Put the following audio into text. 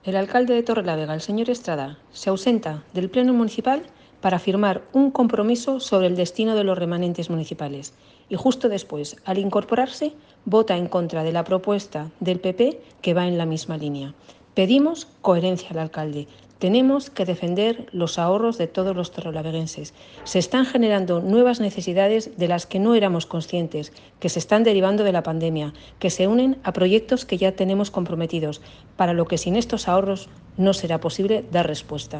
El alcalde de Torrelavega, el señor Estrada, se ausenta del Pleno Municipal para firmar un compromiso sobre el destino de los remanentes municipales y justo después, al incorporarse, vota en contra de la propuesta del PP que va en la misma línea. Pedimos coherencia al alcalde. Tenemos que defender los ahorros de todos los torrelaveguenses. Se están generando nuevas necesidades de las que no éramos conscientes, que se están derivando de la pandemia, que se unen a proyectos que ya tenemos comprometidos, para lo que sin estos ahorros no será posible dar respuesta.